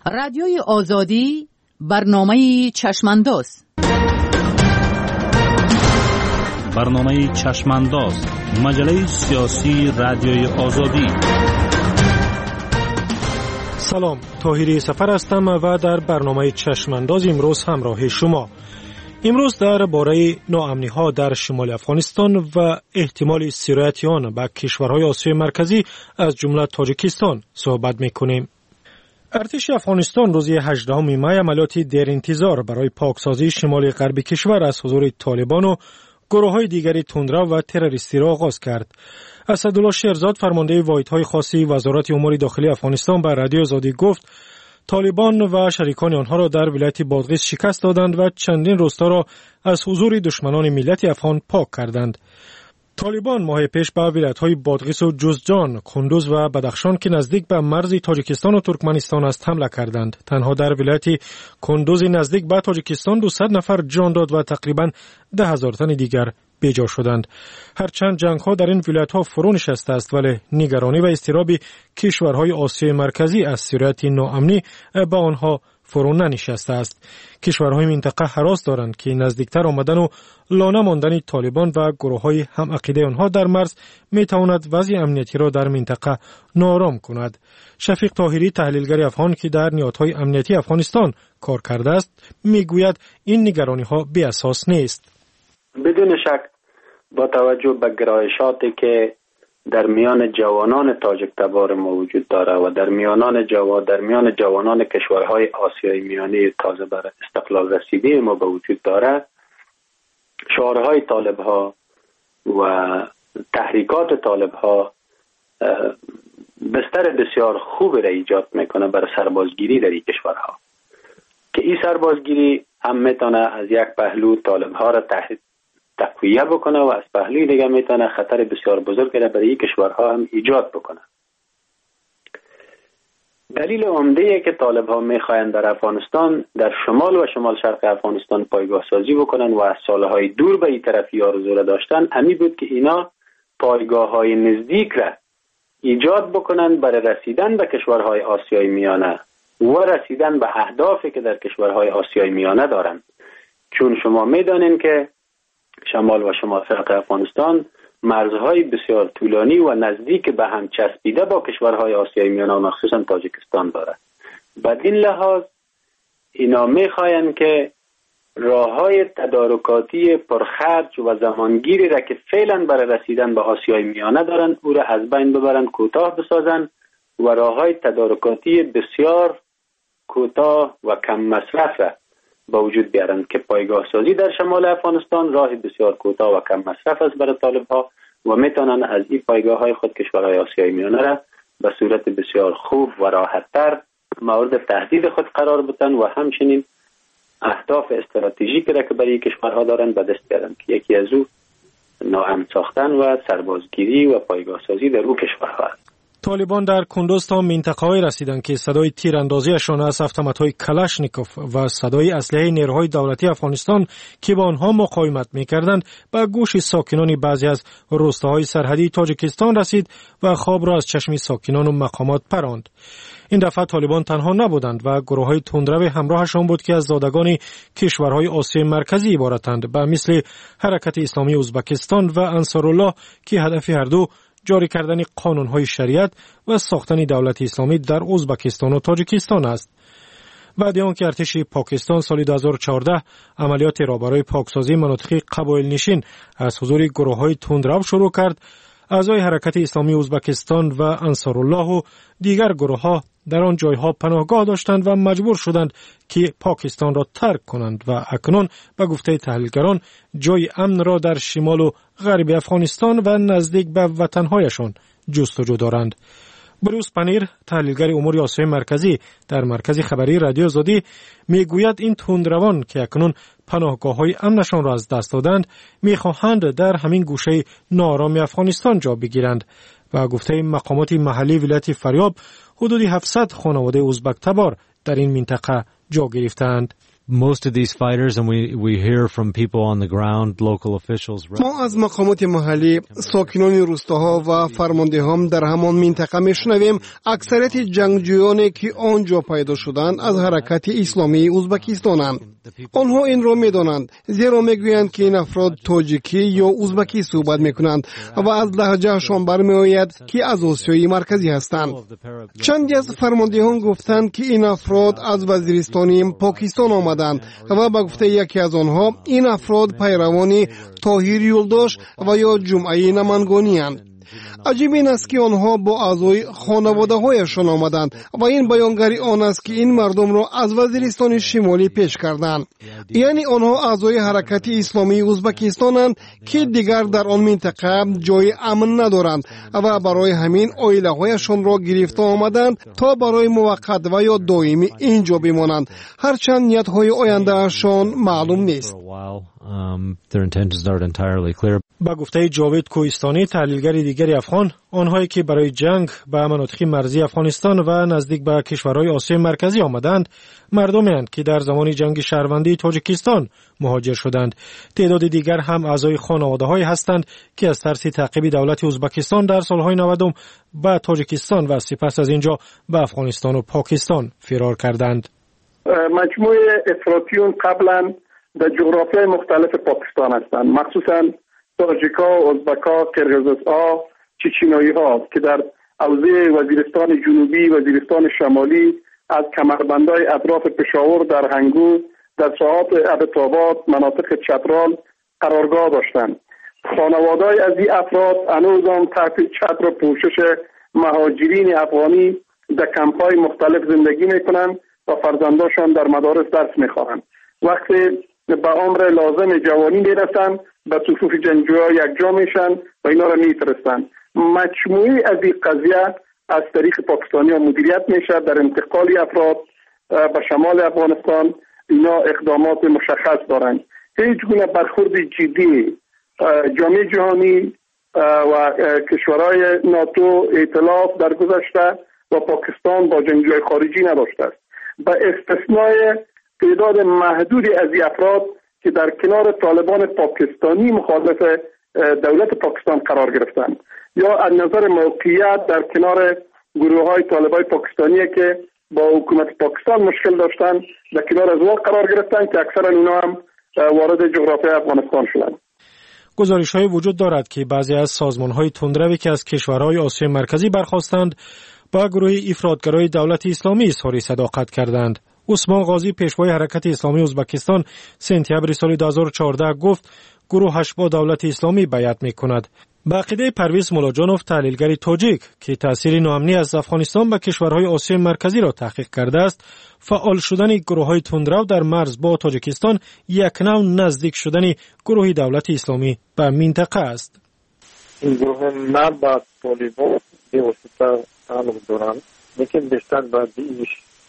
رادیوی آزادی برنامه چشمانداز. برنامه چشمانداز، مجله سیاسی رادیوی آزادی. سلام، طاهری سفر هستم و در برنامه چشمانداز امروز همراه شما. امروز در باره ناامنی‌ها در شمال افغانستان و احتمال سرایت آن به کشورهای آسیای مرکزی از جمله تاجیکستان صحبت می‌کنیم. ارتش افغانستان روز 18 می عملیات دیر انتظار برای پاکسازی شمال غربی کشور از حضور طالبان و گروه‌های دیگری تندرو و تروریستی را آغاز کرد. اسدالله شیرزاد فرمانده واحدهای خاصی وزارت امور داخلی افغانستان به رادیو آزادی گفت طالبان و شریکان آنها را در ولایت بادغیس شکست دادند و چندین روستا را از حضور دشمنان ملت افغان پاک کردند. طالبان ماه پیش به ولایت‌های بادغیس و جوزجان، کندوز و بدخشان که نزدیک به مرز تاجیکستان و ترکمنستان است حمله کردند. تنها در ولایت کندوز نزدیک به تاجیکستان 200 نفر جان داد و تقریباً 10,000 تن دیگر بیجا شدند. هرچند جنگ‌ها در این ولایت‌ها فرو نشسته است، ولی نگرانی و اضطراب کشورهای آسیای مرکزی از سرایت ناامنی به آنها فرو ننشسته است. کشورهای منطقه هراس دارند که نزدیکتر آمدن و لانه ماندن طالبان و گروه‌های هم عقیده آنها در مرز می‌تواند وضع امنیتی را در منطقه ناآرام کند. شفیق طاهری تحلیلگر افغان که در نهادهای امنیتی افغانستان کار کرده است می‌گوید این نگرانی‌ها بی اساس نیست. بدون شک با توجه به گرایشاتی که در میان جوانان تاجیک تبار ما وجود داره و در میان جوانان کشورهای آسیای میانه تازه بر استقلال رسیده ما به وجود داره، شعارهای طالب‌ها و تحریکات طالب‌ها بستر بسیار خوبی را ایجاد میکنه برای سربازگیری در این کشورها که این سربازگیری هم میتونه از یک پهلو طالب‌ها را تقویه بکنه و از پهلوی دیگه میتونه خطر بسیار بزرگی را برای این کشورها هم ایجاد بکنه. دلیل عمده‌ای که طالب‌ها میخواهند در افغانستان، در شمال و شمال شرق افغانستان پایگاه سازی بکنن و از سالهای دور به این طرفی آرزو را داشتن، همین بود که اینا پایگاه‌های نزدیک را ایجاد بکنن برای رسیدن به کشورهای آسیای میانه و رسیدن به اهدافی که در کشورهای آسیای میانه دارند. چون شما میدانین که شمال و شمال شرق افغانستان مرزهای بسیار طولانی و نزدیک به هم چسبیده با کشورهای آسیای میانه و مخصوصا تاجیکستان دارد. بدین لحاظ اینا میخواین که راههای تدارکاتی پرخرج و زمانگیری را که فعلا برای رسیدن به آسیای میانه دارن او را از بین ببرن، کوتاه بسازن و راههای تدارکاتی بسیار کوتاه و کم مصرف را با وجود بیارند که پایگاه سازی در شمال افغانستان راه بسیار کوتاه و کم مصرف است برای طالب‌ها و میتونن از این پایگاه‌های خود کشورهای آسیای میانه را به صورت بسیار خوب و راحت‌تر مورد تهدید خود قرار بدن و همچنین اهداف استراتژیکی را که برای کشورها دارند به دست بیارند که یکی از او ناامن ساختن و سربازگیری و پایگاه سازی در او کشورها است. طالبان در کندوز تا منطقه‌های رسیدند که صدای تیراندازیشان از автомат‌های کلاشنیکوف و صدای اسلحه نیروهای دولتی افغانستان که با آنها مقاومت می‌کردند به گوش ساکنان بعضی از روستاهای سرحدی تاجیکستان رسید و خواب را از چشم ساکنان و مقامات پراند. این دفعه طالبان تنها نبودند و گروه‌های تندرو همراهشان بود که از زادگان کشورهای آسیای مرکزی عبارتند، به مثل حرکت اسلامی ازبکستان و انصارالله که هدف هر دو جاری کردن قانون‌های شریعت و ساختن دولت اسلامی در ازبکستان و تاجیکستان است. بعد از آنکه ارتش پاکستان سال 2014 عملیات را برای پاکسازی مناطق قبایل نشین از حضور گروه‌های تندرو شروع کرد، اعضای حرکت اسلامی ازبکستان و انصارالله و دیگر گروه‌ها در آن جایها پناهگاه داشتند و مجبور شدند که پاکستان را ترک کنند و اکنون به گفته تحلیلگران جای امن را در شمال و غرب افغانستان و نزدیک به وطنهایشان جستجو دارند. بروس پنیر تحلیلگر امور آسیای مرکزی در مرکز خبری رادیو آزادی میگوید این تندروان که اکنون پناهگاه‌های امنشان را از دست دادند میخواهند در همین گوشه ناآرام افغانستان جا بگیرند و گفته مقامات محلی ولایت فاریاب حدود 700 خانواده ازبک تبار در این منطقه جا گرفتند. most of these fighters, and we hear from people on the ground, local officials. ما از مقامات محلی، ساکنان روستاها و فرماندهان در همان منطقه میشنویم اکثریت جنگجویانی که آنجا پیدا شدند از حرکت اسلامی ازبکستانند. آنها این را میدانند، زیرا میگویند که این افراد تاجیکی یا ازبکی صحبت میکنند و از لهجهشان برمیآید که از آسیای مرکزی هستند. چندی از فرماندهان گفتند که این افراد از وزیرستان پاکستان آمدند و به گفته یکی از آنها این افراد پیروان طاهر یولداش و یا جمعه نمنگانی اند. عجیب این است که آنها با اعضای خانواده هایشان آمدند و این بیانگری آن است که این مردم را از وزیرستان شمالی پیش کردند. یعنی آنها اعضای حرکت اسلامی ازبکستانند که دیگر در آن منطقه جای امن ندارند و برای همین عائله هایشان را گرفته آمدند تا برای موقت و یا دائمی اینجا بمانند، هرچند نیت های آینده اشان معلوم نیست. با گفته جاوید کوهستانی، تحلیلگر دیگری افغان، آنهایی که برای جنگ به مناطق مرزی افغانستان و نزدیک به کشورهای آسیای مرکزی آمدند، مردمی اند که در زمان جنگ شهروندی تاجیکستان مهاجر شدند. تعداد دیگر هم اعضای خانواده‌هایی هستند که از ترس تعقیب دولت ازبکستان در سالهای 90 به تاجیکستان و سپس از اینجا به افغانستان و پاکستان فرار کردند. مجموعه افراطیون قبلا در جغرافیای مختلف پاکستان هستند، مخصوصا تاجیکا، ازبکا، کرغزها، چچنایی ها که در حوزه وزیرستان جنوبی، وزیرستان شمالی، از کمربندهای اطراف پشاور در هنگو، در ساحات ابتاباد، مناطق چترال قرارگاه داشتند. خانواده‌های از این افراد هنوز هم تحت چتر پوشش مهاجرین افغانی در کمپ‌های مختلف زندگی میکنند و فرزنداشان در مدارس درس میخوانند. وقتی به عمر لازم جوانی میرسند به صفوف جنگجوها یکجا میشن و اینا را میفرستند. مجموعی از این قضیه از طریق پاکستانی ها مدیریت میشه در انتقال افراد به شمال افغانستان. اینا اقدامات مشخص دارند. هیچ گونه برخورد جدی جامعه جهانی و کشورهای ناتو ائتلاف در گذشته و پاکستان با جنگجوهای خارجی نداشته است، به استثنای تعداد محدودی از این افراد که در کنار طالبان پاکستانی مخالف دولت پاکستان قرار گرفتند یا از نظر موقعیت در کنار گروه‌های طالبای پاکستانی که با حکومت پاکستان مشکل داشتند در کنار از اون قرار گرفتند که اکثرا اونا هم وارد جغرافیای افغانستان شدند. گزارش‌های وجود دارد که بعضی از سازمان‌های تندروی که از کشورهای آسیای مرکزی برخاستند با گروه افراطگرای دولت اسلامی اظهار صداقت کردند. عثمان غازی، پیشوای حرکت اسلامی ازبکستان، سپتامبر سال 2014 گفت گروهش با دولت اسلامی بیعت می‌کند. به عقیده پرویز ملاجانوف، تحلیلگر تاجیک که تأثیر ناامنی از افغانستان به کشورهای آسیای مرکزی را تحقیق کرده است، فعال شدن گروه‌های تندرو در مرز با تاجیکستان یک نوع نزدیک شدن گروه دولت اسلامی به منطقه است. این گروه نه با طالبان بواسطه تعلق دارند، لیکن بیشتر با دیش،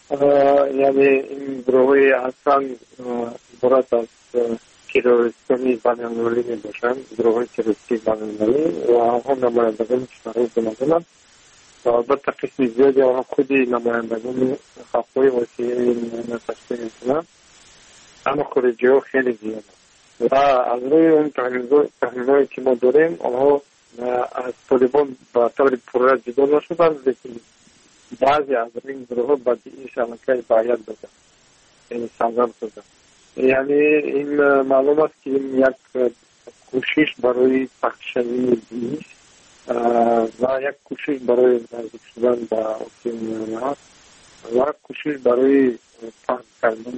یعنی این گروه اصلا عبارت از تروریستی بین‌المللی می باشند، گروه تروریستی بین‌المللی و آنها نمایندگان کشورهای بین‌المللی و البته قسم زیادی آنها خودی نمایندگان خواهی وسیعی تشکیل می‌کنند، اما خارجی‌ها خیلی زیاد و از روی اون تحلیل‌هایی که ما داریم آنها از طالبان با طور پررد جدا نشدند، لیکن بعضی از این گروه‌ها با این شبکه بیعت دادند، یعنی سازمان شدند. یعنی این معلوم است که این یک کوشش برای پخششوی دیش و یک کوشش برای نزدیک شدن به آسیای میانه و کوشش برای پخش کردن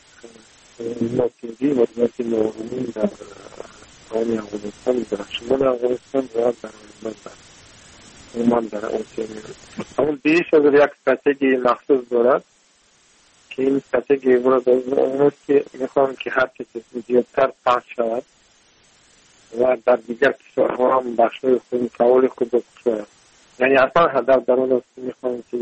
ناتیجی و ناتیجی در آن افغانستان، در شمال افغانستان و در عمان در آسیای میانه. اما دیش از یک استراتژی مخصوص دارد که این استراتژی اون است که میخوان که هر چیز زیادتر پخش شود و در دیگر کشورها هم بخشای خود فعال خود بکنند. یعنی اصلا هدف در آن است که میخوان که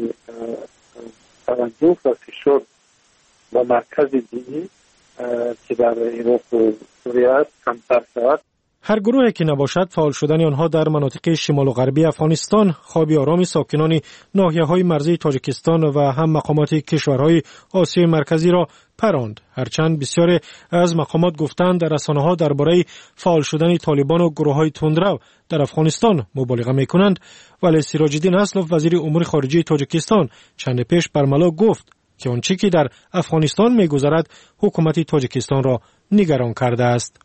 توجه و فشار و مرکز دینی که در عراق و سوریه است کمتر شود. هر گروهی که نباشد فعال شدن آنها در مناطق شمال و غربی افغانستان خواب آرام ساکنان ناحیه‌های مرزی تاجیکستان و هم مقامات کشورهای آسیای مرکزی را پراند. هرچند بسیاری از مقامات گفتند در رسانه‌ها درباره فعال شدن طالبان و گروه‌های تندرو در افغانستان مبالغه می‌کنند، ولی سیراج الدین اسلوف وزیر امور خارجه تاجیکستان چند پیش برملا گفت که آنچه که در افغانستان می‌گذرد حکومت تاجیکستان را نگران کرده است.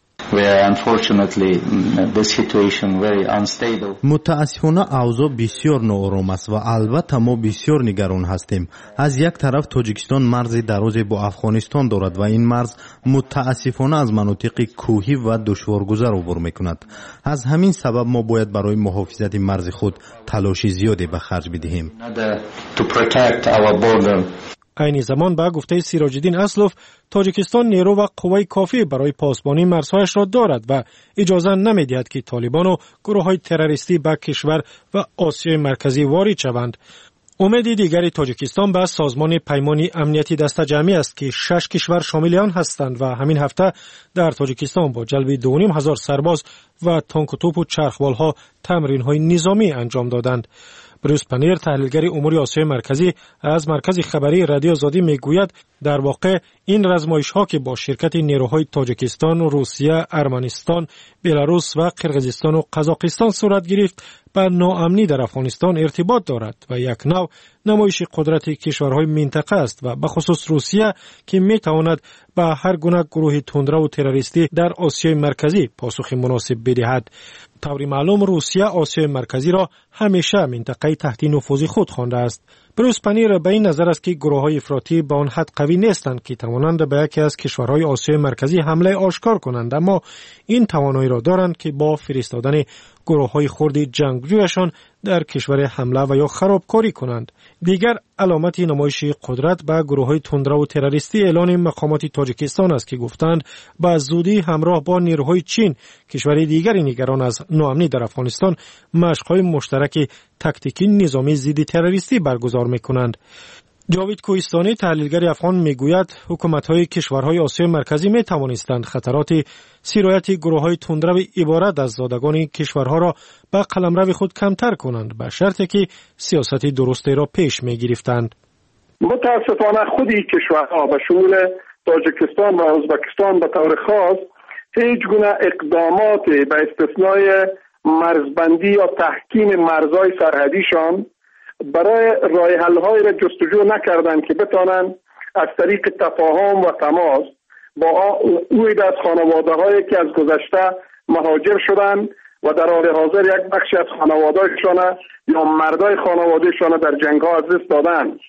متاسفانه اوضاع بسیار ناآرام است و البته ما بسیار نگران هستیم. از یک طرف تاجیکستان مرز درازی با افغانستان دارد و این مرز متاسفانه از مناطق کوهی و دشوارگذر عبور میکند. از همین سبب ما باید برای محافظت مرز خود تلاش زیادی به خرج بدهیم. عین زمان به گفته سیراج الدین اسلوف، تاجیکستان نیرو و قوای کافی برای پاسبانی مرزهایش را دارد و اجازه نمی‌دهد که طالبان و گروه‌های تروریستی به کشور و آسیای مرکزی وارد شوند. امید دیگری تاجیکستان به سازمان پیمان امنیتی دست جمعی است که 6 کشور شامل آن هستند و همین هفته در تاجیکستان با جلب 2,500 سرباز و تانک و توپ و چرخبال‌ها تمرین‌های نظامی انجام دادند. بروس پنیر، تحلیلگر امور آسیای مرکزی از مرکز خبری رادیو آزادی میگوید در واقع این رزمایش‌ها که با شرکت نیروهای تاجیکستان، روسیه، ارمنستان، بلاروس و قرقیزستان و قزاقستان صورت گرفت به ناامنی در افغانستان ارتباط دارد و یک نوع نمایش قدرت کشورهای منطقه است و به خصوص روسیه که میتواند به هر گونه گروه تندرو و تروریستی در آسیای مرکزی پاسخ مناسب بدهد. طوری معلوم روسیه آسیای مرکزی را همیشه منطقه تحت نفوذ خود خوانده است. بروس پنیر به این نظر است که گروه‌های افراطی به آن حد قوی نیستند که توانند به یکی از کشورهای آسیای مرکزی حمله آشکار کنند، اما این توانایی را دارند که با فرستادن گروه‌های خرد جنگجویشان در کشور حمله و یا خرابکاری کنند. دیگر علامت نمایش قدرت به گروه‌های تندرو و تروریستی اعلان مقامات تاجیکستان است که گفتند به زودی همراه با نیروهای چین، کشور دیگری نگران از ناامنی در افغانستان، مشق‌های مشترک تاکتیکی نظامی ضد تروریستی برگزار می‌کنند. جاوید کوهستانی، تحلیلگر افغان، میگوید حکومت‌های کشورهای آسیای مرکزی می‌توانستند خطرات سرایت گروه‌های تندرو عبارت از زادگان کشورها را به قلمرو خود کمتر کنند، به شرطی که سیاست درستی را پیش می‌گرفتند. متاسفانه خود این کشورها به شمول تاجیکستان و ازبکستان به طور خاص هیچ گونه اقدامات به استثنای مرزبندی یا تحکیم مرزهای سرحدیشان برای راه حل‌های را جستجو نکردند که بتوانند از طریق تفاهم و تماس با اوید از خانواده‌هایی که از گذشته مهاجر شدند و در حال حاضر یک بخشی از خانواده‌شان یا مردای خانواده‌شان در جنگ‌ها از دست دادند.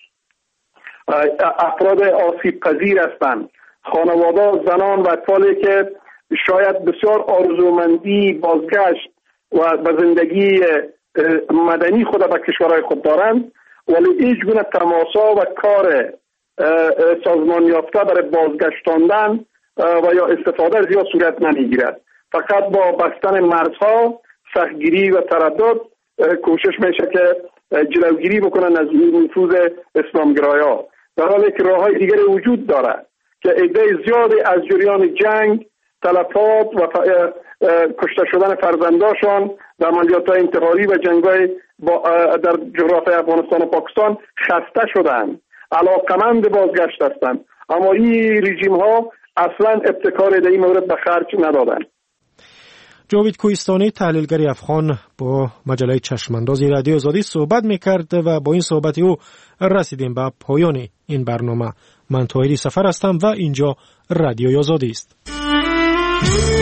افراد آسیب پذیر هستند، خانواده، زنان و اطفالی که شاید بسیار آرزومندی بازگشت و به زندگی مدنی خود به کشورهای خود دارند، ولی هیچ گونه تماسا و کار سازمان یافته برای بازگشتاندن و یا استفاده زیاد صورت نمیگیرد. فقط با بستن مرزها، سختگیری و تردد کوشش میشه که جلوگیری بکنن از نفوذ اسلامگرایان، در حالی که راههای دیگری وجود دارد که عده زیادی از جریان جنگ، تلفات و کشته شدن فرزنداشان در عملیات‌های انتحاری و جنگ‌های در جغرافیای افغانستان و پاکستان خسته شدند، علاقمند بازگشت هستند، اما این رژیم‌ها اصلا ابتکار در این مورد به خرج ندادند. جاوید کوهستانی، تحلیلگر افغان، با مجله چشمانداز رادیو آزادی صحبت می‌کرد و با این صحبت او رسیدیم به پایان این برنامه. من طاهری سفر هستم و اینجا رادیو آزادی است.